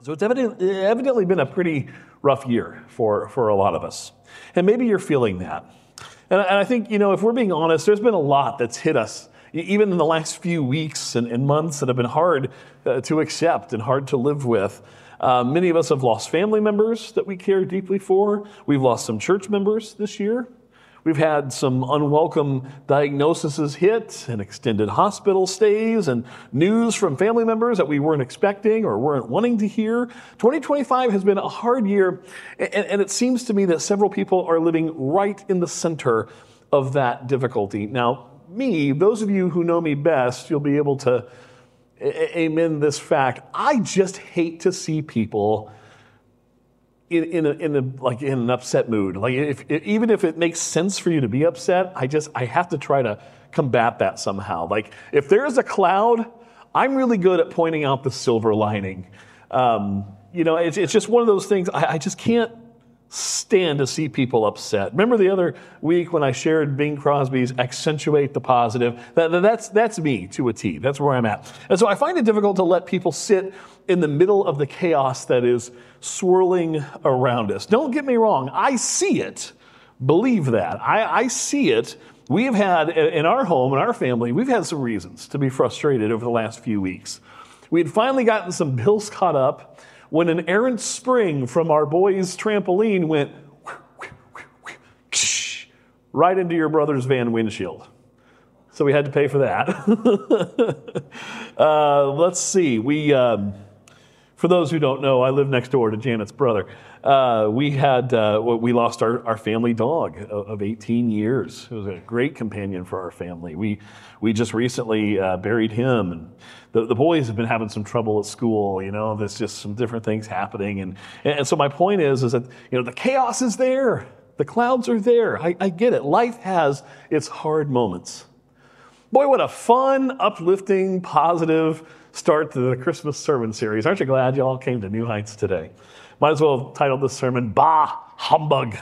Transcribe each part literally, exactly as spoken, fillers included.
So it's evident, evidently been a pretty rough year for, for a lot of us. And maybe you're feeling that. And I, and I think, you know, if we're being honest, there's been a lot that's hit us, even in the last few weeks and, and months, that have been hard uh, to accept and hard to live with. Uh, many of us have lost family members that we care deeply for. We've lost some church members this year. We've had some unwelcome diagnoses hit and extended hospital stays and news from family members that we weren't expecting or weren't wanting to hear. twenty twenty-five has been a hard year, and, and it seems to me that several people are living right in the center of that difficulty. Now, me, those of you who know me best, you'll be able to a- amen this fact. I just hate to see people In, in, a, in a like in an upset mood. Like if, if even if it makes sense for you to be upset, I just I have to try to combat that somehow. Like if there's a cloud, I'm really good at pointing out the silver lining. Um, you know, it's it's just one of those things. I, I just can't stand to see people upset. Remember the other week when I shared Bing Crosby's "Accentuate the Positive"? That, that's that's me to a T. That's where I'm at. And so I find it difficult to let people sit in the middle of the chaos that is swirling around us. Don't get me wrong. I see it. Believe that. I, I see it. We have had, in our home, in our family, we've had some reasons to be frustrated over the last few weeks. We had finally gotten some bills caught up when an errant spring from our boys' trampoline went right into your brother's van windshield. So we had to pay for that. uh, let's see. We... Um, For those who don't know, I live next door to Janet's brother. Uh, we had uh, we lost our, our family dog of eighteen years. It was a great companion for our family. We we just recently uh, buried him, and the, the boys have been having some trouble at school. You know, there's just some different things happening, and and so my point is is that you know the chaos is there, the clouds are there. I, I get it. Life has its hard moments. Boy, what a fun, uplifting, positive start to the Christmas sermon series. Aren't you glad you all came to New Heights today? Might as well have titled this sermon, Bah, Humbug.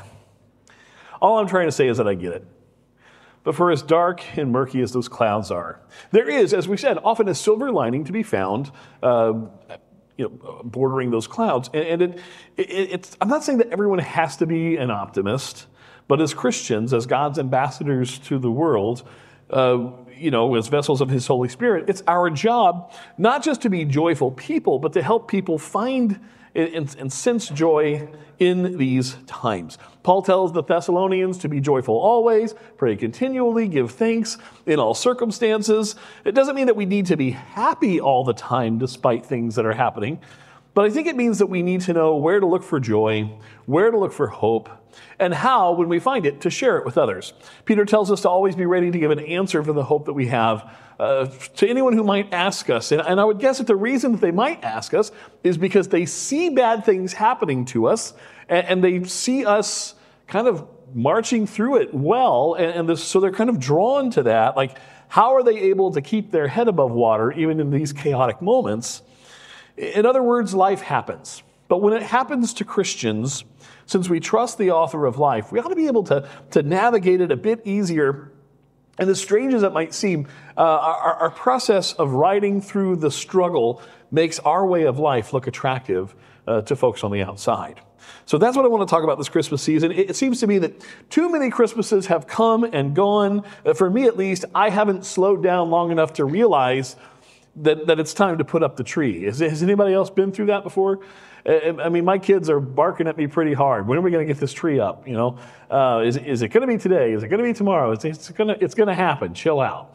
All I'm trying to say is that I get it. But for as dark and murky as those clouds are, there is, as we said, often a silver lining to be found uh, you know, bordering those clouds. And, and it, it, it's, I'm not saying that everyone has to be an optimist, but as Christians, as God's ambassadors to the world, uh, you know, as vessels of His Holy Spirit, it's our job not just to be joyful people, but to help people find and, and sense joy in these times. Paul tells the Thessalonians to be joyful always, pray continually, give thanks in all circumstances. It doesn't mean that we need to be happy all the time despite things that are happening, but I think it means that we need to know where to look for joy, where to look for hope, and how, when we find it, to share it with others. Peter tells us to always be ready to give an answer for the hope that we have uh, to anyone who might ask us. And, and I would guess that the reason that they might ask us is because they see bad things happening to us, and, and they see us kind of marching through it well, and, and this, so they're kind of drawn to that. Like, how are they able to keep their head above water even in these chaotic moments? In other words, life happens. But when it happens to Christians, since we trust the author of life, we ought to be able to, to navigate it a bit easier. And as strange as it might seem, uh, our, our process of riding through the struggle makes our way of life look attractive uh, to folks on the outside. So that's what I want to talk about this Christmas season. It, it seems to me that too many Christmases have come and gone. Uh, for me, at least, I haven't slowed down long enough to realize that, that it's time to put up the tree. Is, has anybody else been through that before? I mean, my kids are barking at me pretty hard. When are we going to get this tree up? You know, uh, is, is it going to be today? Is it going to be tomorrow? It's, it's going to it's going to happen. Chill out.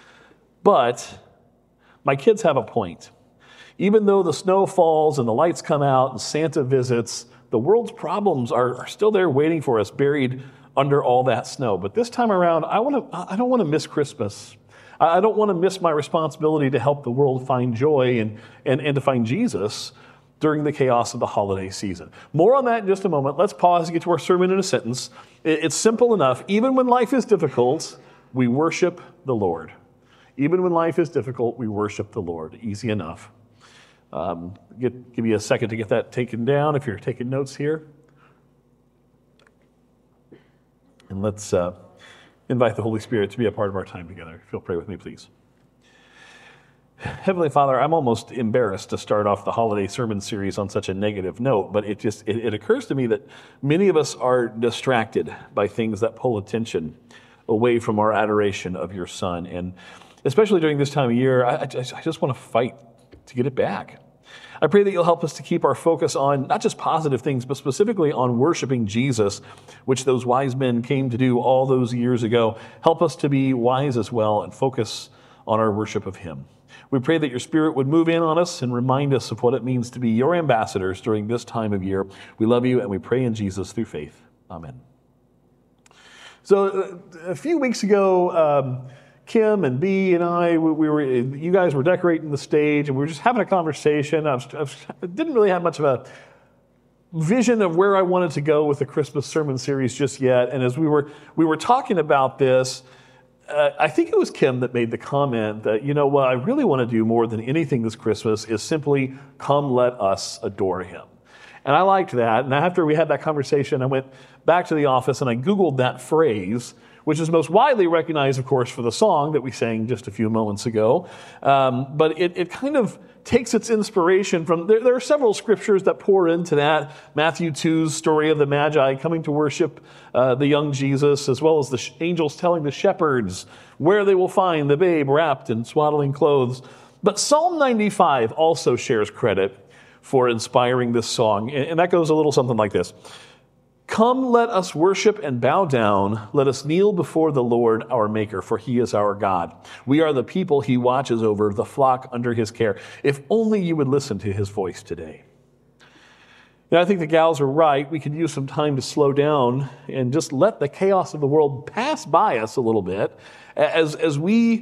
But my kids have a point. Even though the snow falls and the lights come out and Santa visits, the world's problems are, are still there waiting for us, buried under all that snow. But this time around, I want to. I don't want to miss Christmas. I don't want to miss my responsibility to help the world find joy and and, and to find Jesus during the chaos of the holiday season. More on that in just a moment. Let's pause and get to our sermon in a sentence. It's simple enough. Even when life is difficult, we worship the Lord. Even when life is difficult, we worship the Lord. Easy enough. Um, get, give you a second to get that taken down if you're taking notes here. And let's uh, invite the Holy Spirit to be a part of our time together. If you'll pray with me, please. Heavenly Father, I'm almost embarrassed to start off the holiday sermon series on such a negative note, but it just it, it occurs to me that many of us are distracted by things that pull attention away from our adoration of your Son. And especially during this time of year, I, I just, I just want to fight to get it back. I pray that you'll help us to keep our focus on not just positive things, but specifically on worshiping Jesus, which those wise men came to do all those years ago. Help us to be wise as well and focus on our worship of him. We pray that your Spirit would move in on us and remind us of what it means to be your ambassadors during this time of year. We love you and we pray in Jesus through faith. Amen. So a few weeks ago, um, Kim and B and I, we, we were, you guys were decorating the stage and we were just having a conversation. I, was, I, was, I didn't really have much of a vision of where I wanted to go with the Christmas sermon series just yet. And as we were we were talking about this, uh, I think it was Kim that made the comment that, you know, what I really want to do more than anything this Christmas is simply come let us adore him. And I liked that. And after we had that conversation, I went back to the office and I Googled that phrase, which is most widely recognized, of course, for the song that we sang just a few moments ago. Um, but it, it kind of takes its inspiration from, there, there are several scriptures that pour into that. Matthew two's story of the Magi coming to worship uh, the young Jesus, as well as the sh- angels telling the shepherds where they will find the babe wrapped in swaddling clothes. But Psalm ninety-five also shares credit for inspiring this song. And, and that goes a little something like this. Come, let us worship and bow down. Let us kneel before the Lord, our Maker, for he is our God. We are the people he watches over, the flock under his care. If only you would listen to his voice today. Now, I think the gals are right. We could use some time to slow down and just let the chaos of the world pass by us a little bit as, as we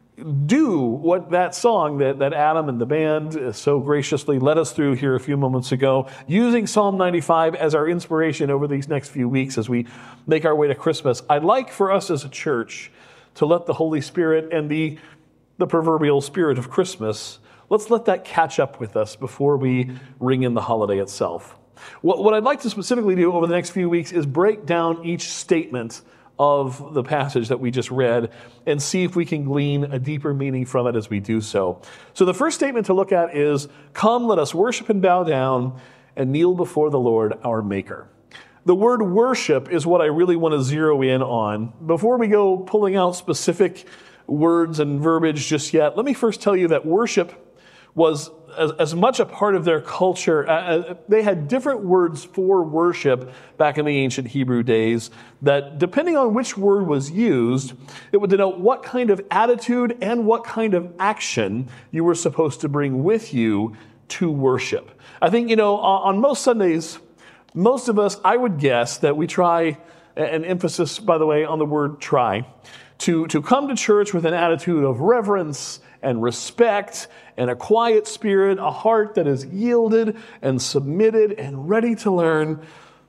do what that song that, that Adam and the band so graciously led us through here a few moments ago, using Psalm ninety-five as our inspiration over these next few weeks as we make our way to Christmas. I'd like for us as a church to let the Holy Spirit and the, the proverbial spirit of Christmas, let's let that catch up with us before we ring in the holiday itself. What, what I'd like to specifically do over the next few weeks is break down each statement of the passage that we just read and see if we can glean a deeper meaning from it as we do so. So the first statement to look at is, come, let us worship and bow down and kneel before the Lord, our Maker. The word worship is what I really want to zero in on. Before we go pulling out specific words and verbiage just yet, let me first tell you that worship was as, as much a part of their culture. Uh, they had different words for worship back in the ancient Hebrew days that, depending on which word was used, it would denote what kind of attitude and what kind of action you were supposed to bring with you to worship. I think, you know, on, on most Sundays, most of us, I would guess that we try, an emphasis, by the way, on the word try, to, to come to church with an attitude of reverence and respect and a quiet spirit, a heart that is yielded and submitted and ready to learn.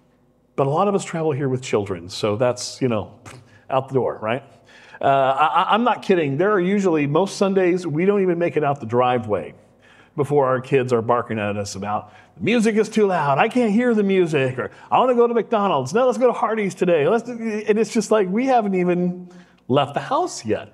But a lot of us travel here with children, so that's, you know, out the door, right? Uh, I, I'm not kidding. There are usually, most Sundays, we don't even make it out the driveway before our kids are barking at us about, the music is too loud, I can't hear the music, or I want to go to McDonald's, no, let's go to Hardee's today. Let's do, and it's just like, we haven't even left the house yet.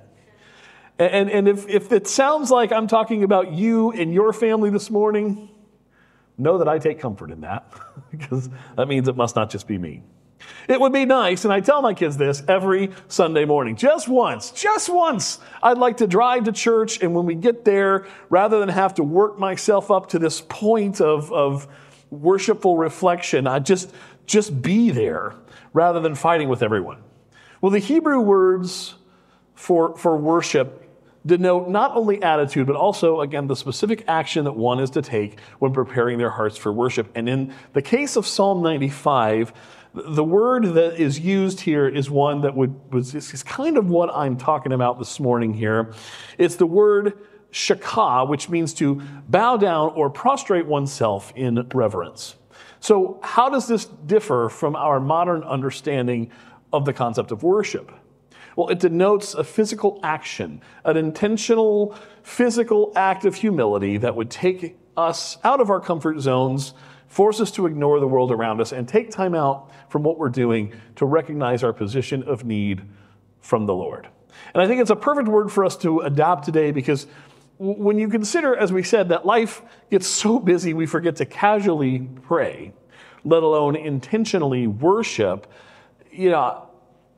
And, and if, if it sounds like I'm talking about you and your family this morning, know that I take comfort in that, because that means it must not just be me. It would be nice, and I tell my kids this every Sunday morning, just once, just once, I'd like to drive to church, and when we get there, rather than have to work myself up to this point of, of worshipful reflection, I'd just, just be there rather than fighting with everyone. Well, the Hebrew words for, for worship denote not only attitude, but also, again, the specific action that one is to take when preparing their hearts for worship. And in the case of Psalm ninety-five, the word that is used here is one that would was is kind of what I'm talking about this morning here. It's the word shakah, which means to bow down or prostrate oneself in reverence. So how does this differ from our modern understanding of the concept of worship? Well, it denotes a physical action, an intentional physical act of humility that would take us out of our comfort zones, force us to ignore the world around us, and take time out from what we're doing to recognize our position of need from the Lord. And I think it's a perfect word for us to adopt today, because when you consider, as we said, that life gets so busy we forget to casually pray, let alone intentionally worship, you know,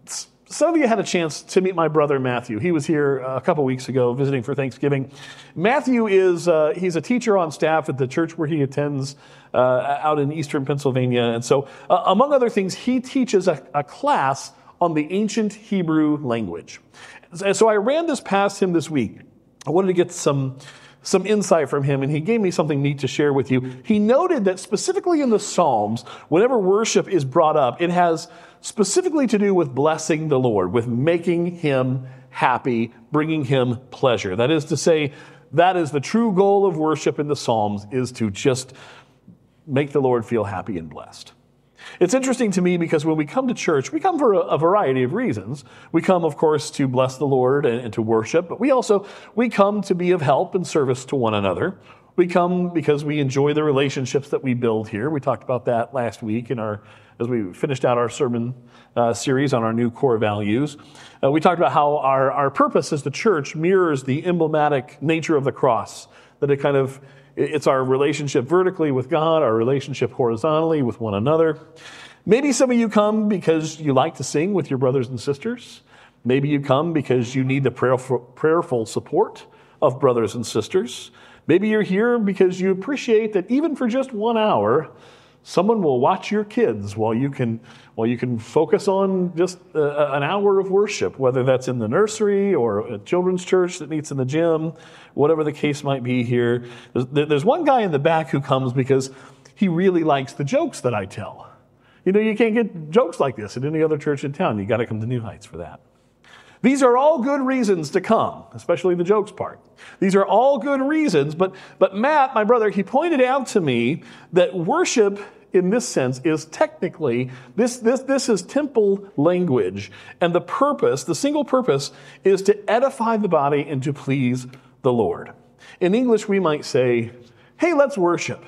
some of you had a chance to meet my brother Matthew. He was here a couple weeks ago visiting for Thanksgiving. Matthew is, uh, he's a teacher on staff at the church where he attends uh, out in eastern Pennsylvania. And so, uh, among other things, he teaches a, a class on the ancient Hebrew language. And so I ran this past him this week. I wanted to get some, some insight from him, and he gave me something neat to share with you. He noted that specifically in the Psalms, whenever worship is brought up, it has specifically to do with blessing the Lord, with making him happy, bringing him pleasure. That is to say, that is the true goal of worship in the Psalms, is to just make the Lord feel happy and blessed. It's interesting to me because when we come to church, we come for a, a variety of reasons. We come, of course, to bless the Lord and, and to worship, but we also, we come to be of help and service to one another. We come because we enjoy the relationships that we build here. We talked about that last week in our, as we finished out our sermon uh, series on our new core values. Uh, we talked about how our, our purpose as the church mirrors the emblematic nature of the cross, that it kind of, it's our relationship vertically with God, our relationship horizontally with one another. Maybe some of you come because you like to sing with your brothers and sisters. Maybe you come because you need the prayerful, prayerful support of brothers and sisters. Maybe you're here because you appreciate that even for just one hour, someone will watch your kids while you can while you can focus on just uh, an hour of worship, whether that's in the nursery or a children's church that meets in the gym, whatever the case might be here. There's, there's one guy in the back who comes because he really likes the jokes that I tell. You know, you can't get jokes like this at any other church in town. You got to come to New Heights for that. These are all good reasons to come, especially the jokes part. These are all good reasons, but, but Matt, my brother, he pointed out to me that worship in this sense is technically, this, this, this is temple language, and the purpose, the single purpose, is to edify the body and to please the Lord. In English, we might say, hey, let's worship.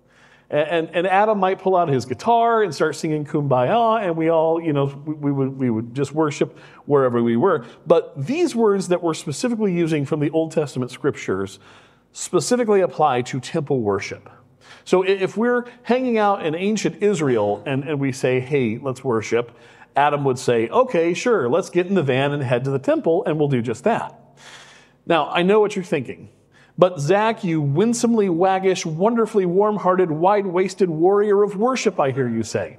And, and Adam might pull out his guitar and start singing Kumbaya, and we all, you know, we, we would we would just worship wherever we were. But these words that we're specifically using from the Old Testament scriptures specifically apply to temple worship. So if we're hanging out in ancient Israel and, and we say, hey, let's worship, Adam would say, okay, sure, let's get in the van and head to the temple, and we'll do just that. Now, I know what you're thinking. But Zach, you winsomely waggish, wonderfully warm-hearted, wide-waisted warrior of worship, I hear you say.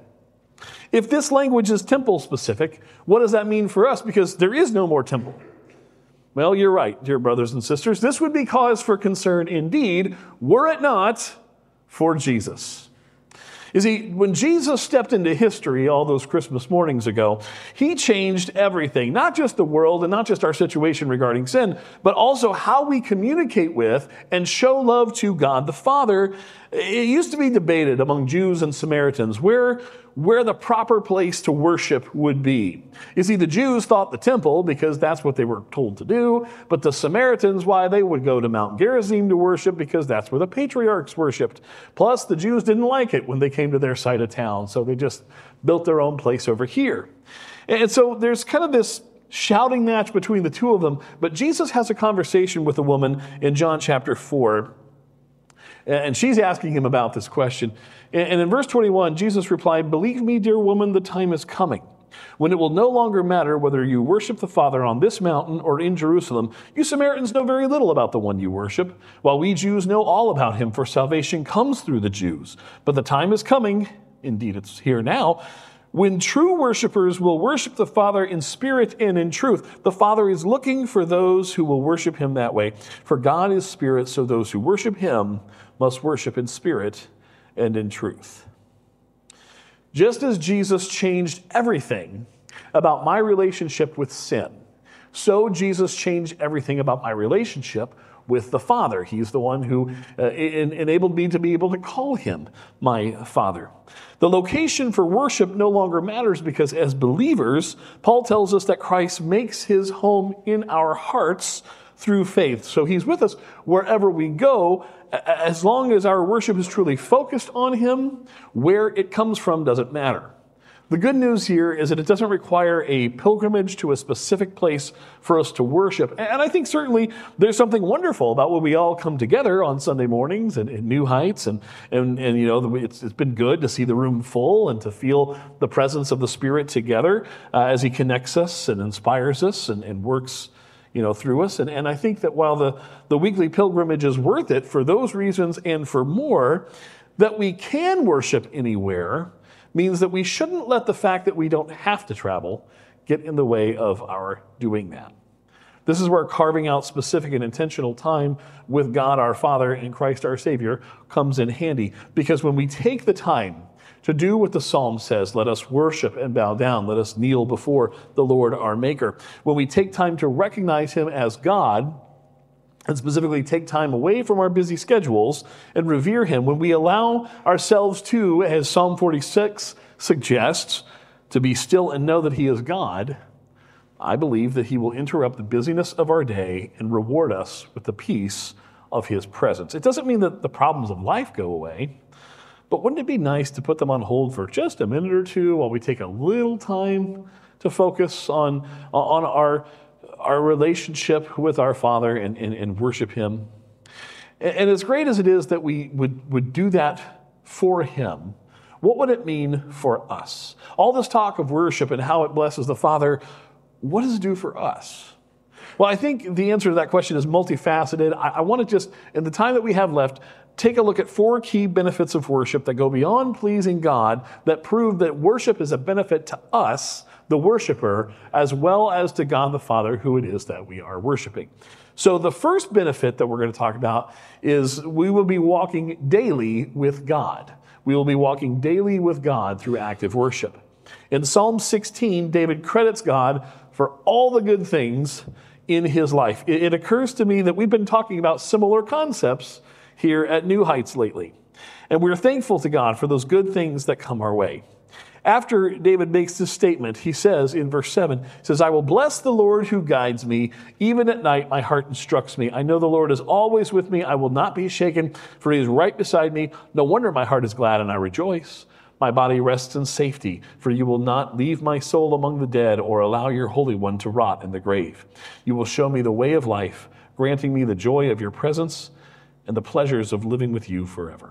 If this language is temple-specific, what does that mean for us? Because there is no more temple. Well, you're right, dear brothers and sisters. This would be cause for concern indeed, were it not for Jesus. You see, when Jesus stepped into history all those Christmas mornings ago, he changed everything, not just the world and not just our situation regarding sin, but also how we communicate with and show love to God the Father. It used to be debated among Jews and Samaritans where, where the proper place to worship would be. You see, the Jews thought the temple because that's what they were told to do, but the Samaritans, why, they would go to Mount Gerizim to worship because that's where the patriarchs worshiped. Plus, the Jews didn't like it when they came to their side of town, so they just built their own place over here. And so there's kind of this shouting match between the two of them, but Jesus has a conversation with a woman in John chapter four, and she's asking him about this question. And in verse twenty-one, Jesus replied, "Believe me, dear woman, the time is coming when it will no longer matter whether you worship the Father on this mountain or in Jerusalem. You Samaritans know very little about the one you worship, while we Jews know all about him, for salvation comes through the Jews. But the time is coming, indeed it's here now, when true worshipers will worship the Father in spirit and in truth. The Father is looking for those who will worship him that way. For God is spirit, so those who worship him must worship in spirit and in truth." Just as Jesus changed everything about my relationship with sin, so Jesus changed everything about my relationship with the Father. He's the one who uh, en- enabled me to be able to call him my Father. The location for worship no longer matters because as believers, Paul tells us that Christ makes his home in our hearts through faith. So he's with us wherever we go. As long as our worship is truly focused on him, where it comes from doesn't matter. The good news here is that it doesn't require a pilgrimage to a specific place for us to worship. And I think certainly there's something wonderful about when we all come together on Sunday mornings at, at New Heights. And, and, and you know, it's, it's been good to see the room full and to feel the presence of the Spirit together uh, as He connects us and inspires us and, and works you know, through us. And, and I think that while the, the weekly pilgrimage is worth it for those reasons and for more, that we can worship anywhere means that we shouldn't let the fact that we don't have to travel get in the way of our doing that. This is where carving out specific and intentional time with God our Father and Christ our Savior comes in handy. Because when we take the time to do what the Psalm says, let us worship and bow down, let us kneel before the Lord our Maker. When we take time to recognize Him as God, and specifically take time away from our busy schedules and revere Him, when we allow ourselves to, as Psalm forty-six suggests, to be still and know that He is God, I believe that He will interrupt the busyness of our day and reward us with the peace of His presence. It doesn't mean that the problems of life go away, but wouldn't it be nice to put them on hold for just a minute or two while we take a little time to focus on, on our our relationship with our Father and, and, and worship Him. And, and as great as it is that we would, would do that for Him, what would it mean for us? All this talk of worship and how it blesses the Father, what does it do for us? Well, I think the answer to that question is multifaceted. I, I want to just, in the time that we have left, take a look at four key benefits of worship that go beyond pleasing God, that prove that worship is a benefit to us, the worshiper, as well as to God the Father, who it is that we are worshiping. So the first benefit that we're going to talk about is we will be walking daily with God. We will be walking daily with God through active worship. In Psalm sixteen, David credits God for all the good things in his life. It, it occurs to me that we've been talking about similar concepts here at New Heights lately. And we're thankful to God for those good things that come our way. After David makes this statement, he says in verse seven, he says, I will bless the Lord who guides me. Even at night, my heart instructs me. I know the Lord is always with me. I will not be shaken, for He is right beside me. No wonder my heart is glad and I rejoice. My body rests in safety, for You will not leave my soul among the dead or allow Your Holy One to rot in the grave. You will show me the way of life, granting me the joy of Your presence and the pleasures of living with You forever.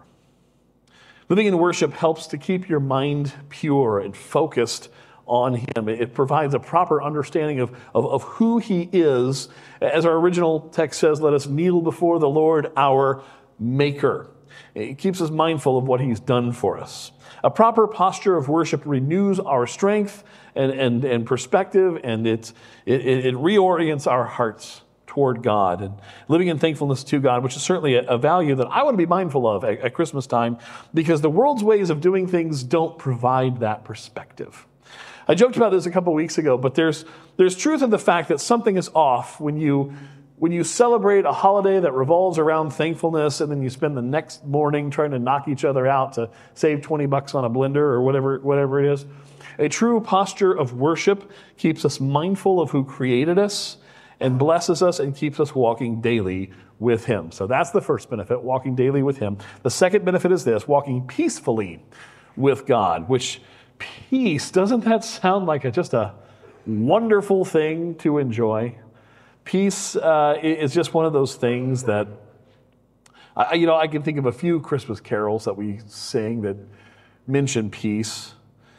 Living in worship helps to keep your mind pure and focused on Him. It provides a proper understanding of, of, of who He is. As our original text says, let us kneel before the Lord our Maker. It keeps us mindful of what He's done for us. A proper posture of worship renews our strength and, and, and perspective, and it, it, it reorients our hearts toward God and living in thankfulness to God, which is certainly a, a value that I want to be mindful of at, at Christmas time, because the world's ways of doing things don't provide that perspective. I joked about this a couple weeks ago, but there's there's truth in the fact that something is off when you when you celebrate a holiday that revolves around thankfulness, and then you spend the next morning trying to knock each other out to save twenty bucks on a blender or whatever whatever it is. A true posture of worship keeps us mindful of who created us and blesses us and keeps us walking daily with Him. So that's the first benefit, walking daily with Him. The second benefit is this, walking peacefully with God, which peace, doesn't that sound like a, just a wonderful thing to enjoy? Peace uh, is just one of those things that, I, you know, I can think of a few Christmas carols that we sing that mention peace.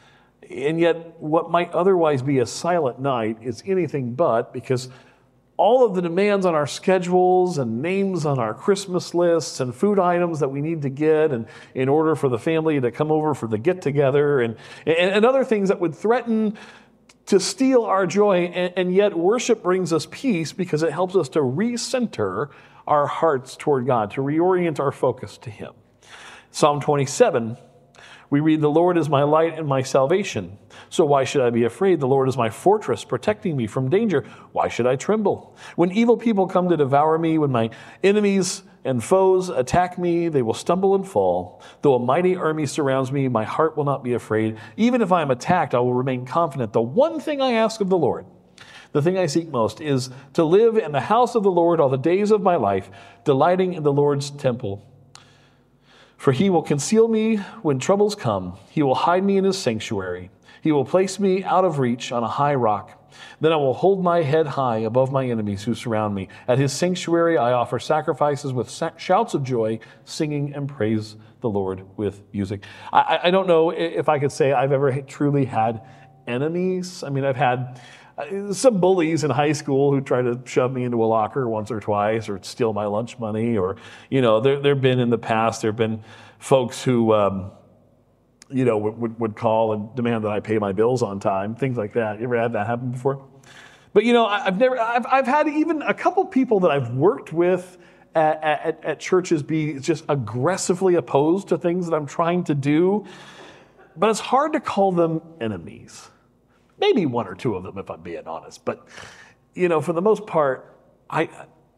And yet what might otherwise be a silent night is anything but, because all of the demands on our schedules and names on our Christmas lists and food items that we need to get and in order for the family to come over for the get-together and, and, and other things that would threaten to steal our joy. And, and yet worship brings us peace because it helps us to recenter our hearts toward God, to reorient our focus to Him. Psalm twenty-seven, we read, the Lord is my light and my salvation. So why should I be afraid? The Lord is my fortress, protecting me from danger. Why should I tremble? When evil people come to devour me, when my enemies and foes attack me, they will stumble and fall. Though a mighty army surrounds me, my heart will not be afraid. Even if I am attacked, I will remain confident. The one thing I ask of the Lord, the thing I seek most, is to live in the house of the Lord all the days of my life, delighting in the Lord's temple. For He will conceal me when troubles come. He will hide me in His sanctuary. He will place me out of reach on a high rock. Then I will hold my head high above my enemies who surround me. At his sanctuary I offer sacrifices with shouts of joy, singing and praise the Lord with music. I, I don't know if I could say I've ever truly had enemies. I mean, I've had some bullies in high school who tried to shove me into a locker once or twice or steal my lunch money. Or, you know, there there have been in the past, there have been folks who... Um, you know, would, would call and demand that I pay my bills on time, things like that. You ever had that happen before? But, you know, I've never, I've, I've had even a couple people that I've worked with at, at, at churches be just aggressively opposed to things that I'm trying to do. But it's hard to call them enemies. Maybe one or two of them, if I'm being honest. But, you know, for the most part, I,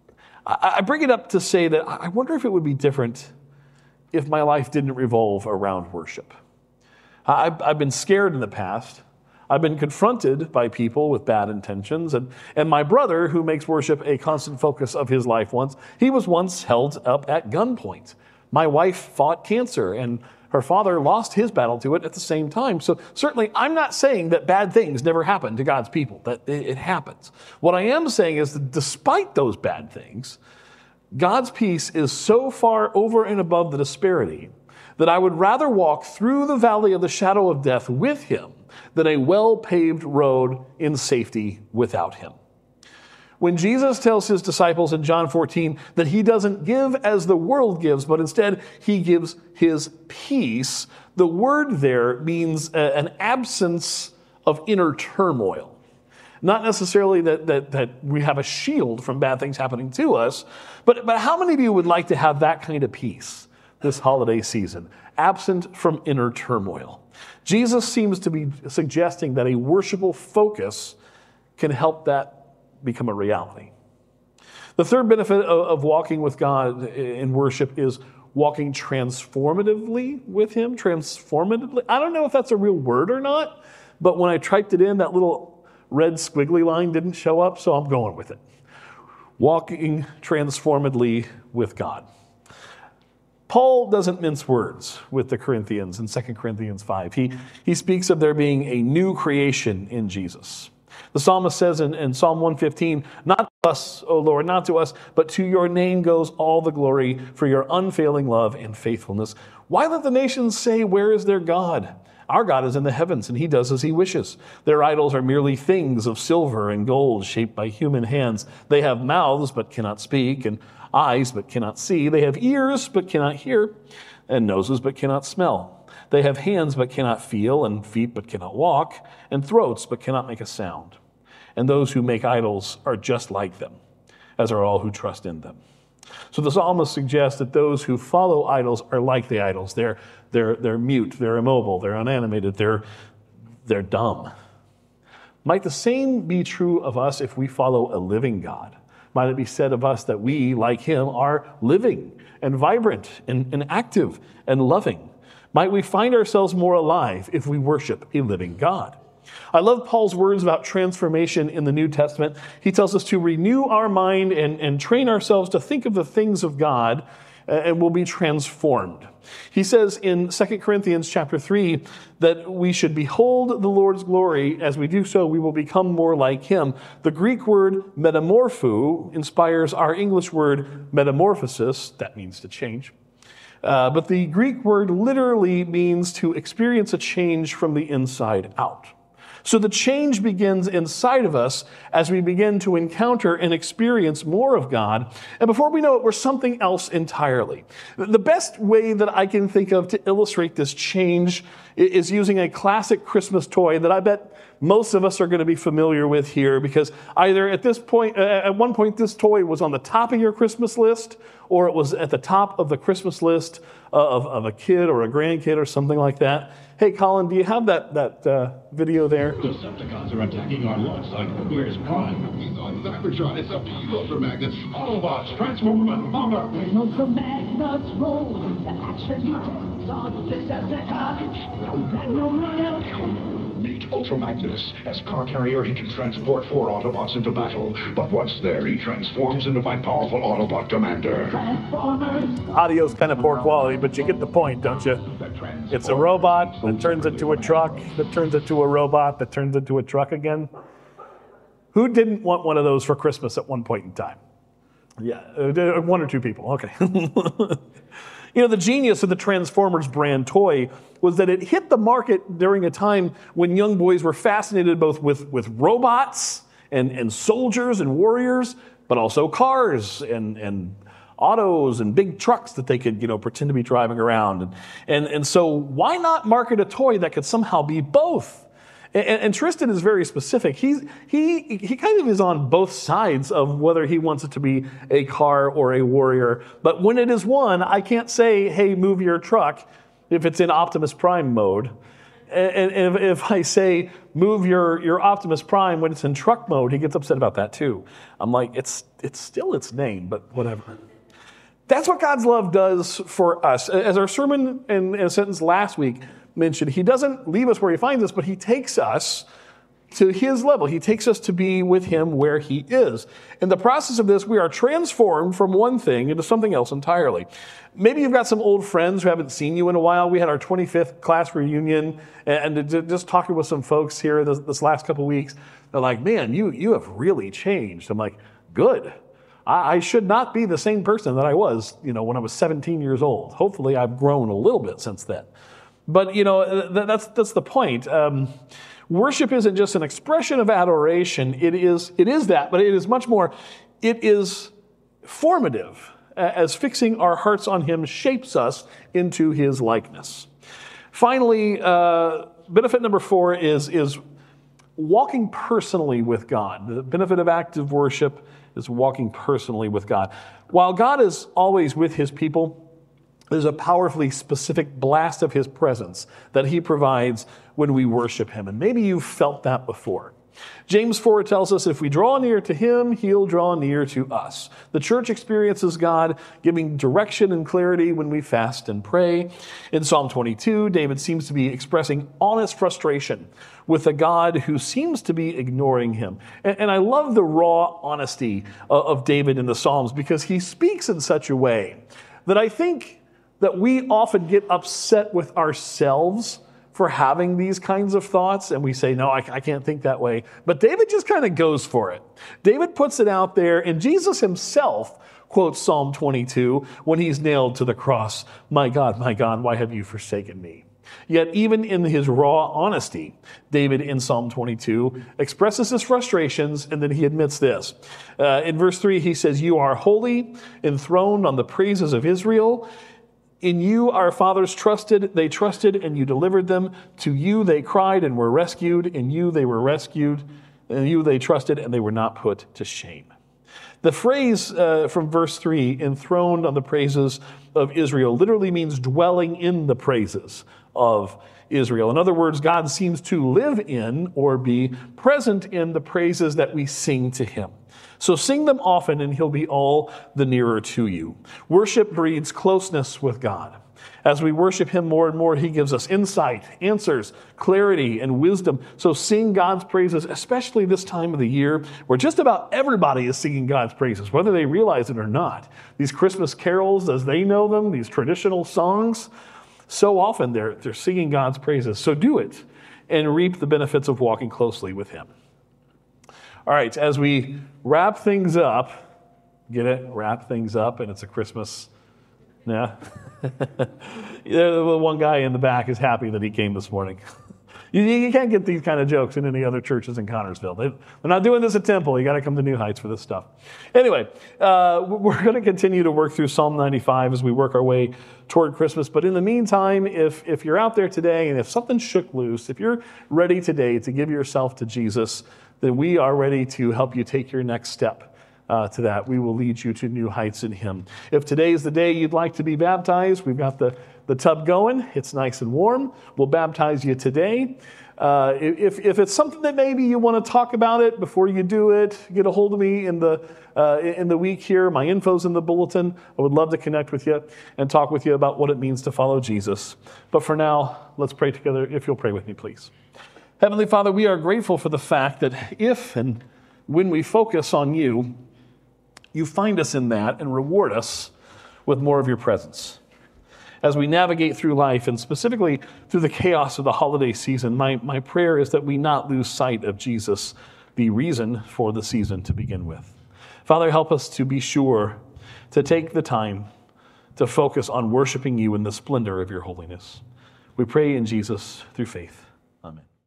I, I bring it up to say that I wonder if it would be different if my life didn't revolve around worship. I've, I've been scared in the past. I've been confronted by people with bad intentions. And, and my brother, who makes worship a constant focus of his life once, he was once held up at gunpoint. My wife fought cancer, and her father lost his battle to it at the same time. So certainly I'm not saying that bad things never happen to God's people, that it, it happens. What I am saying is that despite those bad things, God's peace is so far over and above the disparity that I would rather walk through the valley of the shadow of death with him than a well-paved road in safety without him. When Jesus tells his disciples in John fourteen that he doesn't give as the world gives, but instead he gives his peace, the word there means a, an absence of inner turmoil. Not necessarily that, that, that we have a shield from bad things happening to us, but, but how many of you would like to have that kind of peace this holiday season, absent from inner turmoil? Jesus seems to be suggesting that a worshipful focus can help that become a reality. The third benefit of, of walking with God in worship is walking transformatively with him. Transformatively. I don't know if that's a real word or not, but when I typed it in, that little red squiggly line didn't show up, so I'm going with it. Walking transformadly with God. Paul doesn't mince words with the Corinthians in Second Corinthians five. He, he speaks of there being a new creation in Jesus. The psalmist says in, in Psalm one fifteen, "Not to us, O Lord, not to us, but to your name goes all the glory for your unfailing love and faithfulness. Why let the nations say, where is their God? Our God is in the heavens, and he does as he wishes. Their idols are merely things of silver and gold shaped by human hands. They have mouths but cannot speak, and eyes but cannot see. They have ears but cannot hear, and noses but cannot smell. They have hands but cannot feel, and feet but cannot walk, and throats but cannot make a sound. And those who make idols are just like them, as are all who trust in them." So the psalmist suggests that those who follow idols are like the idols. They're, they're, they're mute, they're immobile, they're unanimated, they're, they're dumb. Might the same be true of us if we follow a living God? Might it be said of us that we, like him, are living and vibrant and, and active and loving? Might we find ourselves more alive if we worship a living God? I love Paul's words about transformation in the New Testament. He tells us to renew our mind and, and train ourselves to think of the things of God, uh, and we'll be transformed. He says in Second Corinthians chapter three that we should behold the Lord's glory. As we do so, we will become more like him. The Greek word metamorpho inspires our English word metamorphosis. That means to change. Uh, but the Greek word literally means to experience a change from the inside out. So the change begins inside of us as we begin to encounter and experience more of God. And before we know it, we're something else entirely. The best way that I can think of to illustrate this change is using a classic Christmas toy that I bet most of us are going to be familiar with here, because either at this point, at one point, this toy was on the top of your Christmas list, or it was at the top of the Christmas list of, of a kid or a grandkid or something like that. Hey, Colin, do you have that, that uh, video there? The Decepticons are attacking our launch site. Where's Prime? Cybertron, it's up to you, Ultramagnus. Autobots, transform and bomber. When Ultramagnus rolls, the action details on the Decepticons. Let no one else. Meet Ultramagnus. As car carrier, he can transport four Autobots into battle. But once there, he transforms into my powerful Autobot commander. Transformers. Audio's kind of poor quality, but you get the point, don't you? The trans It's a robot that turns into a truck, that turns into a robot, that turns into a truck again. Who didn't want one of those for Christmas at one point in time? Yeah, uh, one or two people, okay. You know, the genius of the Transformers brand toy was that it hit the market during a time when young boys were fascinated both with, with robots and, and soldiers and warriors, but also cars and, and autos and big trucks that they could, you know, pretend to be driving around. And, and, and so why not market a toy that could somehow be both? And, and Tristan is very specific. He's, he, he kind of is on both sides of whether he wants it to be a car or a warrior. But when it is one, I can't say, hey, move your truck if it's in Optimus Prime mode. And, and if, if I say, move your, your Optimus Prime when it's in truck mode, he gets upset about that too. I'm like, it's, it's still its name, but whatever. That's what God's love does for us. As our sermon in, in a sentence last week mentioned, he doesn't leave us where he finds us, but he takes us to his level. He takes us to be with him where he is. In the process of this, we are transformed from one thing into something else entirely. Maybe you've got some old friends who haven't seen you in a while. We had our twenty-fifth class reunion, and just talking with some folks here this, this last couple of weeks, they're like, man, you, you have really changed. I'm like, good. I, I should not be the same person that I was, you know, when I was seventeen years old. Hopefully I've grown a little bit since then. But, you know, that's that's the point. Um, worship isn't just an expression of adoration. It is, it is that, but it is much more. It is formative, as fixing our hearts on him shapes us into his likeness. Finally, uh, benefit number four is, is walking personally with God. The benefit of active worship is walking personally with God. While God is always with his people, there's a powerfully specific blast of his presence that he provides when we worship him. And maybe you've felt that before. James four tells us if we draw near to him, he'll draw near to us. The church experiences God giving direction and clarity when we fast and pray. In Psalm twenty-two, David seems to be expressing honest frustration with a God who seems to be ignoring him. And, and I love the raw honesty of, of David in the Psalms because he speaks in such a way that I think that we often get upset with ourselves for having these kinds of thoughts, and we say, no, I, I can't think that way. But David just kind of goes for it. David puts it out there, and Jesus himself quotes Psalm twenty-two when he's nailed to the cross. My God, my God, why have you forsaken me? Yet even in his raw honesty, David in Psalm twenty-two expresses his frustrations, and then he admits this. Uh, in verse three, he says, you are holy, enthroned on the praises of Israel. In you our fathers trusted, they trusted, and you delivered them. To you they cried and were rescued. In you they were rescued. In you they trusted, and they were not put to shame. The phrase uh, from verse three, enthroned on the praises of Israel, literally means dwelling in the praises of Israel. In other words, God seems to live in or be present in the praises that we sing to him. So sing them often and he'll be all the nearer to you. Worship breeds closeness with God. As we worship him more and more, he gives us insight, answers, clarity, and wisdom. So sing God's praises, especially this time of the year where just about everybody is singing God's praises, whether they realize it or not. These Christmas carols, as they know them, these traditional songs, so often they're, they're singing God's praises. So do it and reap the benefits of walking closely with him. All right, as we wrap things up, get it? Wrap things up, and it's a Christmas. Yeah. The one guy in the back is happy that he came this morning. You, you can't get these kind of jokes in any other churches in Connersville. They, they're not doing this at Temple. You got to come to New Heights for this stuff. Anyway, uh, we're going to continue to work through Psalm ninety-five as we work our way toward Christmas. But in the meantime, if, if you're out there today and if something shook loose, if you're ready today to give yourself to Jesus, then we are ready to help you take your next step uh, to that. We will lead you to new heights in him. If today is the day you'd like to be baptized, we've got the, the tub going. It's nice and warm. We'll baptize you today. Uh, if, if it's something that maybe you want to talk about it before you do it, get a hold of me in the, uh, in the week here. My info's in the bulletin. I would love to connect with you and talk with you about what it means to follow Jesus. But for now, let's pray together. If you'll pray with me, please. Heavenly Father, we are grateful for the fact that if and when we focus on you, you find us in that and reward us with more of your presence. as we navigate through life, and specifically through the chaos of the holiday season, my, my prayer is that we not lose sight of Jesus, the reason for the season to begin with. Father, help us to be sure to take the time to focus on worshiping you in the splendor of your holiness. We pray in Jesus through faith. Amen.